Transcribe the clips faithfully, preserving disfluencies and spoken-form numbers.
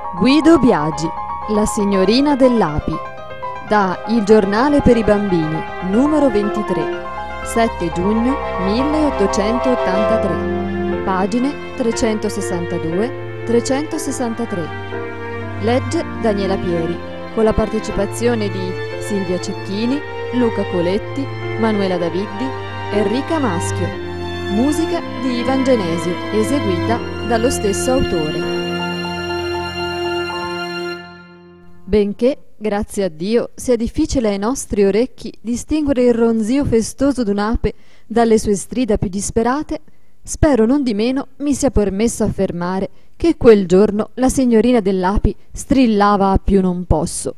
Guido Biagi, La signorina dell'Api, da Il giornale per i bambini, numero ventitré, sette giugno milleottocentottantatré, pagine trecentosessantadue trecentosessantatré. Legge Daniela Pieri, con la partecipazione di Silvia Cecchini, Luca Coletti, Manuela Daviddi, Enrica Maschio. Musica di Ivan Genesio, eseguita dallo stesso autore. Benché, grazie a Dio, sia difficile ai nostri orecchi distinguere il ronzio festoso d'un'ape dalle sue strida più disperate, spero non di meno mi sia permesso affermare che quel giorno la signorina dell'Api strillava a più non posso.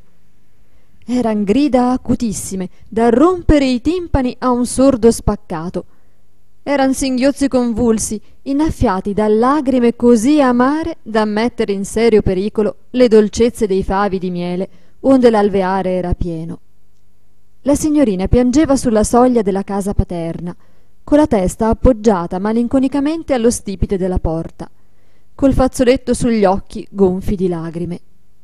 Eran grida acutissime, da rompere i timpani a un sordo spaccato. Eran singhiozzi convulsi, innaffiati da lagrime così amare da mettere in serio pericolo le dolcezze dei favi di miele onde l'alveare era pieno. La signorina piangeva sulla soglia della casa paterna, con la testa appoggiata malinconicamente allo stipite della porta, col fazzoletto sugli occhi gonfi di lagrime.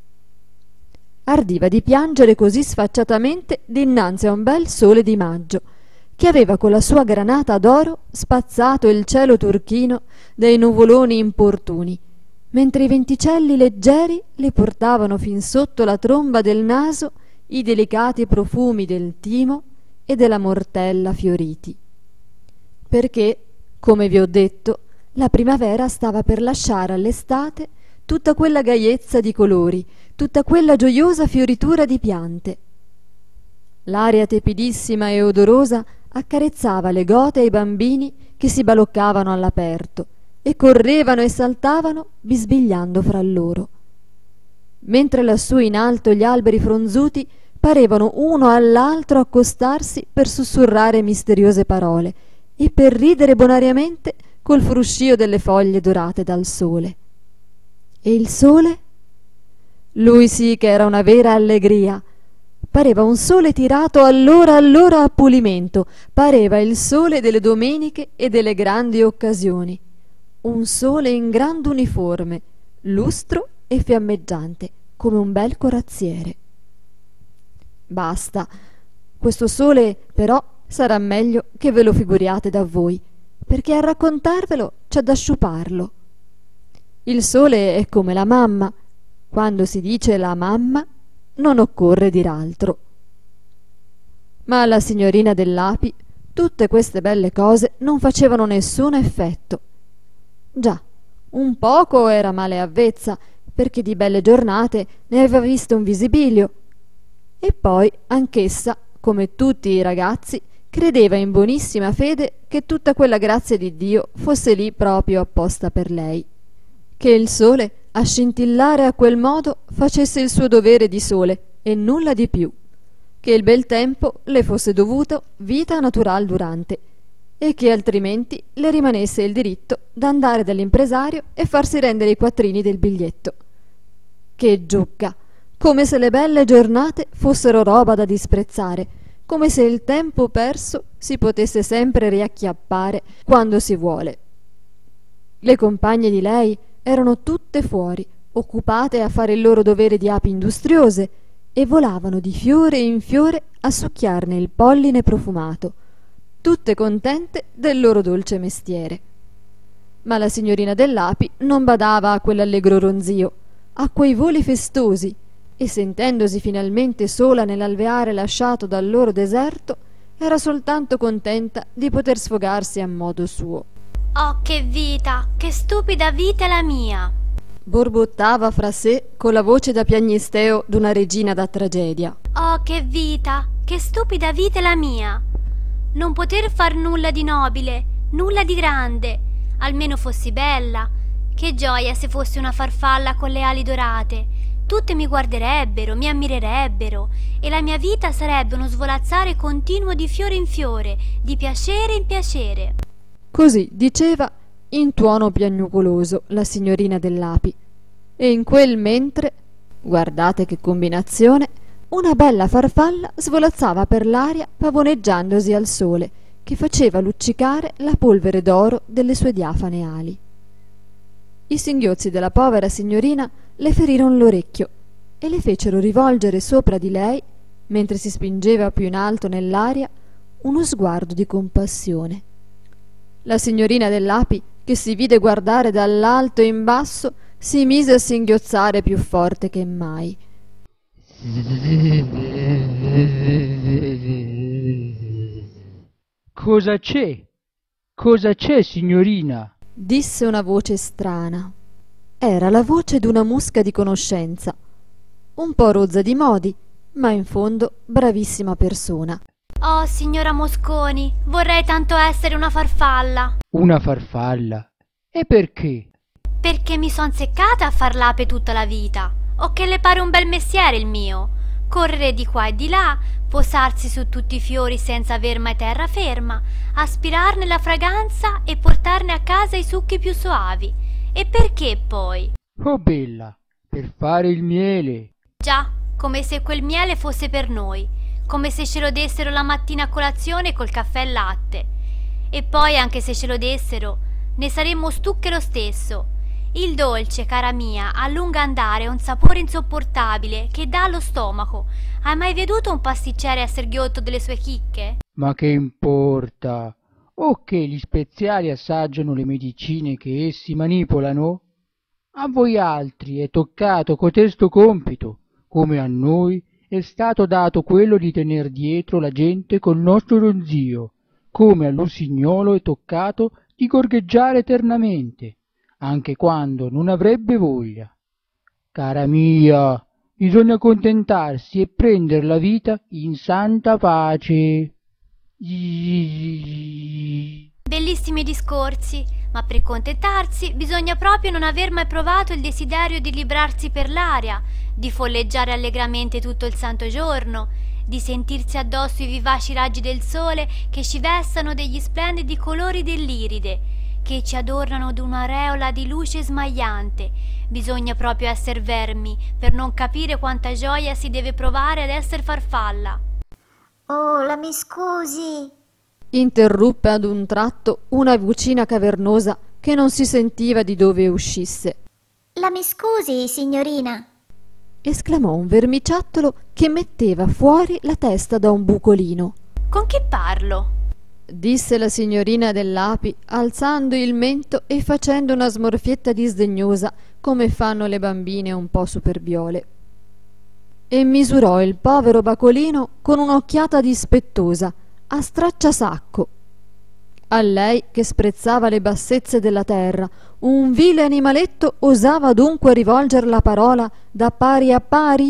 Ardiva di piangere così sfacciatamente dinanzi a un bel sole di maggio, che aveva con la sua granata d'oro spazzato il cielo turchino dei nuvoloni importuni, mentre i venticelli leggeri le portavano fin sotto la tromba del naso i delicati profumi del timo e della mortella fioriti. Perché, come vi ho detto, la primavera stava per lasciare all'estate tutta quella gaiezza di colori, tutta quella gioiosa fioritura di piante. L'aria tepidissima e odorosa accarezzava le gote ai bambini che si baloccavano all'aperto e correvano e saltavano bisbigliando fra loro. Mentre lassù in alto gli alberi fronzuti parevano uno all'altro accostarsi per sussurrare misteriose parole e per ridere bonariamente col fruscio delle foglie dorate dal sole. E il sole? Lui sì che era una vera allegria. Pareva un sole tirato allora allora a pulimento, pareva il sole delle domeniche e delle grandi occasioni, un sole in grande uniforme, lustro e fiammeggiante, come un bel corazziere. Basta, questo sole però sarà meglio che ve lo figuriate da voi, perché a raccontarvelo c'è da sciuparlo. Il sole è come la mamma, quando si dice la mamma non occorre dir altro. Ma alla signorina dell'Api tutte queste belle cose non facevano nessun effetto. Già, un poco era male avvezza, perché di belle giornate ne aveva visto un visibilio, e poi anch'essa, come tutti i ragazzi, credeva in buonissima fede che tutta quella grazia di Dio fosse lì proprio apposta per lei, che il sole a scintillare a quel modo facesse il suo dovere di sole e nulla di più, che il bel tempo le fosse dovuto vita natural durante e che altrimenti le rimanesse il diritto d'andare dall'impresario e farsi rendere i quattrini del biglietto. Che giucca! Come se le belle giornate fossero roba da disprezzare, come se il tempo perso si potesse sempre riacchiappare quando si vuole. Le compagne di lei erano tutte fuori, occupate a fare il loro dovere di api industriose, e volavano di fiore in fiore a succhiarne il polline profumato, tutte contente del loro dolce mestiere. Ma la signorina dell'Api non badava a quell'allegro ronzio, a quei voli festosi, e sentendosi finalmente sola nell'alveare lasciato dal loro deserto, era soltanto contenta di poter sfogarsi a modo suo. «Oh, che vita! Che stupida vita è la mia!» borbottava fra sé con la voce da piagnisteo d'una regina da tragedia. «Oh, che vita! Che stupida vita è la mia! Non poter far nulla di nobile, nulla di grande, almeno fossi bella. Che gioia se fossi una farfalla con le ali dorate! Tutte mi guarderebbero, mi ammirerebbero, e la mia vita sarebbe uno svolazzare continuo di fiore in fiore, di piacere in piacere!» Così diceva in tuono piagnucoloso la signorina dell'Api, e in quel mentre, guardate che combinazione, una bella farfalla svolazzava per l'aria pavoneggiandosi al sole, che faceva luccicare la polvere d'oro delle sue diafane ali. I singhiozzi della povera signorina le ferirono l'orecchio e le fecero rivolgere sopra di lei, mentre si spingeva più in alto nell'aria, uno sguardo di compassione. La signorina dell'api, che si vide guardare dall'alto in basso, si mise a singhiozzare più forte che mai. Cosa c'è? Cosa c'è, signorina? Disse una voce strana. Era la voce d'una musca di conoscenza, un po' rozza di modi, ma in fondo bravissima persona. Oh, signora Mosconi, vorrei tanto essere una farfalla. Una farfalla? E perché? Perché mi son seccata a far l'ape tutta la vita. O che le pare un bel mestiere il mio. Correre di qua e di là, posarsi su tutti i fiori senza aver mai terra ferma, aspirarne la fragranza e portarne a casa i succhi più soavi. E perché poi? Oh bella, per fare il miele. Già, come se quel miele fosse per noi, come se ce lo dessero la mattina a colazione col caffè e latte. E poi, anche se ce lo dessero, ne saremmo stucche lo stesso. Il dolce, cara mia, a lungo andare è un sapore insopportabile che dà allo stomaco. Hai mai veduto un pasticcere esser ghiotto delle sue chicche? Ma che importa? O che gli speziali assaggiano le medicine che essi manipolano? A voi altri è toccato cotesto compito, come a noi è stato dato quello di tener dietro la gente col nostro ronzio, come all'usignolo è toccato di gorgheggiare eternamente, anche quando non avrebbe voglia. Cara mia, bisogna accontentarsi e prender la vita in santa pace. Bellissimi discorsi, ma per contentarsi bisogna proprio non aver mai provato il desiderio di librarsi per l'aria, di folleggiare allegramente tutto il santo giorno, di sentirsi addosso i vivaci raggi del sole che ci vestano degli splendidi colori dell'iride, che ci adornano d'un'aureola di luce smagliante. Bisogna proprio esser vermi per non capire quanta gioia si deve provare ad esser farfalla. Oh, la mi scusi? Interruppe ad un tratto una vocina cavernosa che non si sentiva di dove uscisse. La mi scusi, signorina? Esclamò un vermiciattolo che metteva fuori la testa da un bucolino. Con chi parlo? Disse la signorina dell'api, alzando il mento e facendo una smorfietta disdegnosa come fanno le bambine un po' superbiole. E misurò il povero bacolino con un'occhiata dispettosa, a stracciasacco. A lei, che sprezzava le bassezze della terra, un vile animaletto osava dunque rivolger la parola da pari a pari?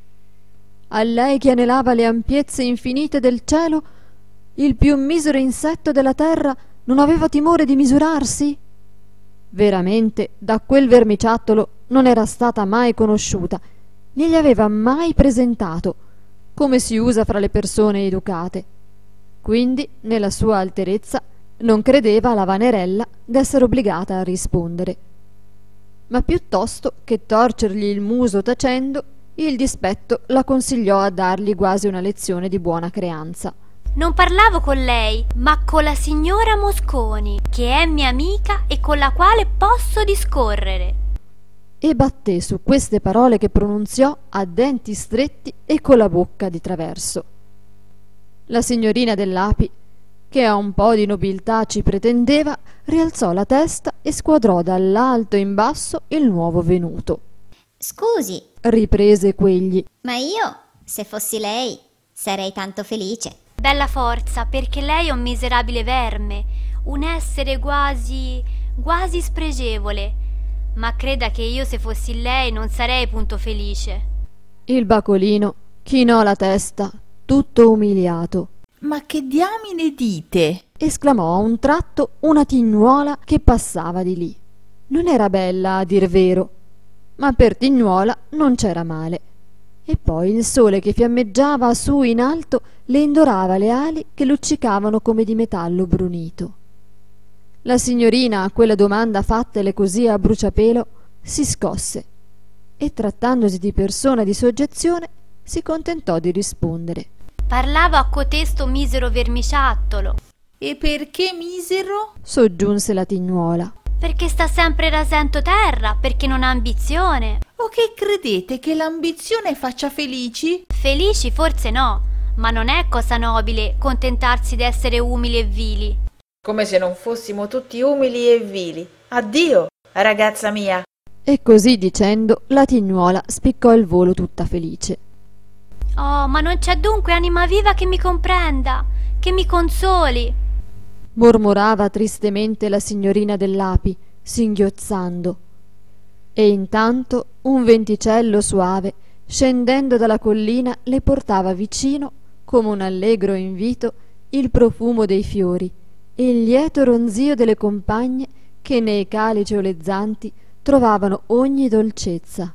A lei, che anelava le ampiezze infinite del cielo, il più misero insetto della terra non aveva timore di misurarsi? Veramente, da quel vermiciattolo non era stata mai conosciuta, né gli aveva mai presentato, come si usa fra le persone educate. Quindi, nella sua alterezza, non credeva alla vanerella d'essere obbligata a rispondere. Ma piuttosto che torcergli il muso tacendo, il dispetto la consigliò a dargli quasi una lezione di buona creanza. Non parlavo con lei, ma con la signora Mosconi, che è mia amica e con la quale posso discorrere. E batté su queste parole che pronunziò a denti stretti e con la bocca di traverso. La signorina dell'api, che a un po' di nobiltà ci pretendeva, rialzò la testa e squadrò dall'alto in basso il nuovo venuto. Scusi, riprese quegli, ma io, se fossi lei, sarei tanto felice. Bella forza, perché lei è un miserabile verme, un essere quasi, quasi spregevole. Ma creda che io, se fossi lei, non sarei punto felice. Il bacolino chinò la testa, tutto umiliato. Ma che diamine dite? Esclamò a un tratto una tignuola che passava di lì. Non era bella, a dir vero, ma per tignuola non c'era male. E poi il sole che fiammeggiava su in alto le indorava le ali che luccicavano come di metallo brunito. La signorina, a quella domanda fattele così a bruciapelo, si scosse e, trattandosi di persona di soggezione, si contentò di rispondere. Parlavo a cotesto misero vermiciattolo. E perché misero? Soggiunse la tignuola. Perché sta sempre rasento terra, perché non ha ambizione. O che credete che l'ambizione faccia felici? Felici forse no, ma non è cosa nobile contentarsi di essere umili e vili. Come se non fossimo tutti umili e vili. Addio, ragazza mia. E così dicendo, la tignuola spiccò il volo tutta felice. Oh, ma non c'è dunque anima viva che mi comprenda, che mi consoli, mormorava tristemente la signorina dell'api, singhiozzando. E intanto un venticello suave, scendendo dalla collina, le portava vicino, come un allegro invito, il profumo dei fiori e il lieto ronzio delle compagne che nei calici olezzanti trovavano ogni dolcezza.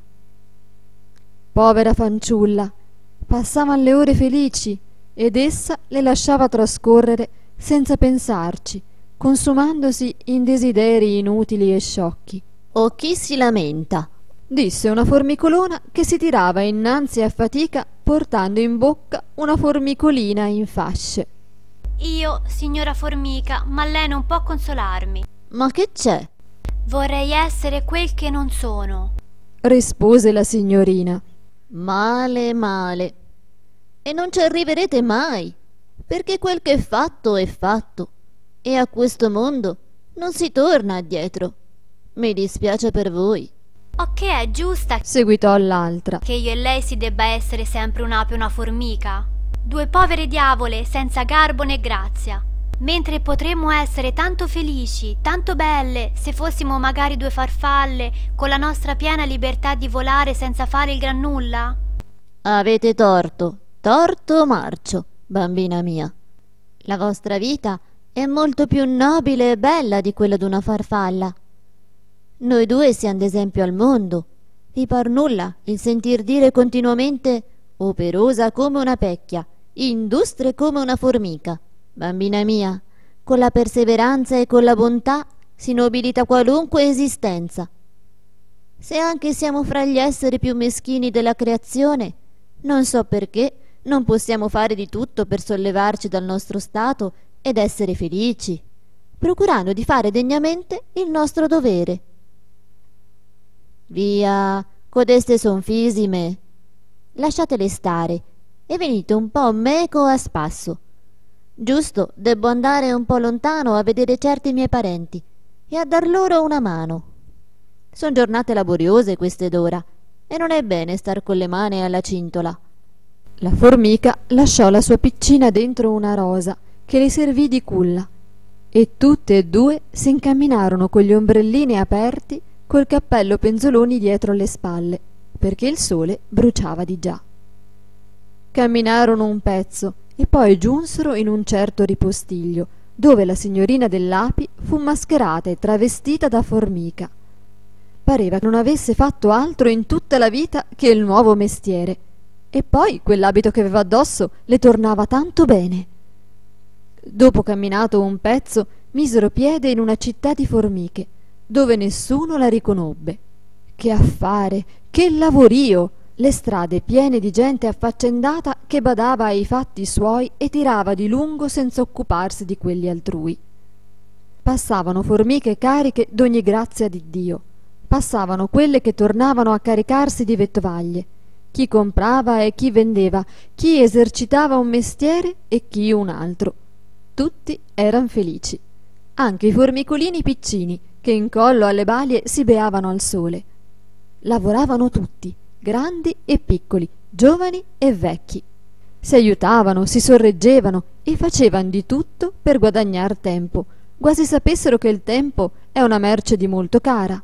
Povera fanciulla, passavan le ore felici ed essa le lasciava trascorrere senza pensarci, consumandosi in desideri inutili e sciocchi. «O chi si lamenta?» disse una formicolona che si tirava innanzi a fatica portando in bocca una formicolina in fasce. Io, signora formica, ma lei non può consolarmi. «Ma che c'è?» Vorrei essere quel che non sono, rispose la signorina. «Male, male. E non ci arriverete mai, perché quel che è fatto è fatto, e a questo mondo non si torna addietro. Mi dispiace per voi». O che è giusta, seguitò l'altra, che io e lei si debba essere sempre un'ape e una formica, due povere diavole senza garbo né grazia, mentre potremmo essere tanto felici, tanto belle, se fossimo magari due farfalle con la nostra piena libertà di volare senza fare il gran nulla? Avete torto, torto marcio, bambina mia. La vostra vita è molto più nobile e bella di quella d'una farfalla. Noi due siamo d'esempio al mondo. Vi par nulla il sentir dire continuamente operosa come una pecchia, industre come una formica. Bambina mia, con la perseveranza e con la bontà si nobilita qualunque esistenza. Se anche siamo fra gli esseri più meschini della creazione, non so perché non possiamo fare di tutto per sollevarci dal nostro stato ed essere felici, procurando di fare degnamente il nostro dovere. Via, codeste son fisime. Lasciatele stare e venite un po' meco a spasso. Giusto, debbo andare un po' lontano a vedere certi miei parenti e a dar loro una mano. Son giornate laboriose queste d'ora e non è bene star con le mani alla cintola. La formica lasciò la sua piccina dentro una rosa che le servì di culla e tutte e due si incamminarono con gli ombrellini aperti, col cappello penzoloni dietro le spalle, perché il sole bruciava di già. Camminarono un pezzo e poi giunsero in un certo ripostiglio, dove la signorina dell'api fu mascherata e travestita da formica. Pareva che non avesse fatto altro in tutta la vita che il nuovo mestiere, e poi quell'abito che aveva addosso le tornava tanto bene. Dopo camminato un pezzo, misero piede in una città di formiche, dove nessuno la riconobbe. Che affare, che lavorio! Le strade piene di gente affaccendata che badava ai fatti suoi e tirava di lungo senza occuparsi di quelli altrui. Passavano formiche cariche d'ogni grazia di Dio, passavano quelle che tornavano a caricarsi di vettovaglie, chi comprava e chi vendeva, chi esercitava un mestiere e chi un altro. Tutti eran felici, anche i formicolini piccini che in collo alle balie si beavano al sole. Lavoravano tutti, grandi e piccoli, giovani e vecchi. Si aiutavano, si sorreggevano e facevan di tutto per guadagnar tempo, quasi sapessero che il tempo è una merce di molto cara.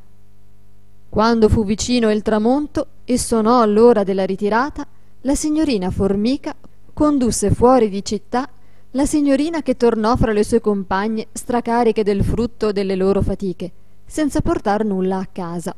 Quando fu vicino il tramonto e sonò l'ora della ritirata, la signorina formica condusse fuori di città la signorina che tornò fra le sue compagne stracariche del frutto delle loro fatiche, senza portar nulla a casa.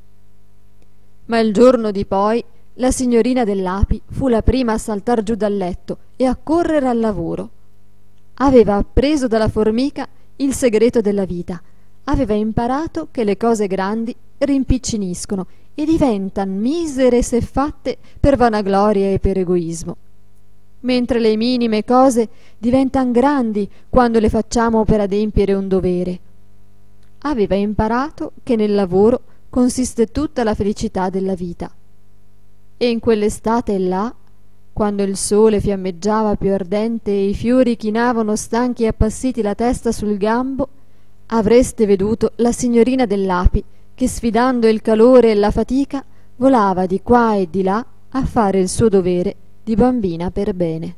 Ma il giorno di poi la signorina dell'api fu la prima a saltar giù dal letto e a correre al lavoro. Aveva appreso dalla formica il segreto della vita, aveva imparato che le cose grandi rimpiccioliscono e diventan misere se fatte per vanagloria e per egoismo, mentre le minime cose diventan grandi quando le facciamo per adempiere un dovere. aveva imparato che nel lavoro consiste tutta la felicità della vita. E in quell'estate là, quando il sole fiammeggiava più ardente e i fiori chinavano stanchi e appassiti la testa sul gambo, avreste veduto la signorina dell'api che, sfidando il calore e la fatica, volava di qua e di là a fare il suo dovere di bambina per bene.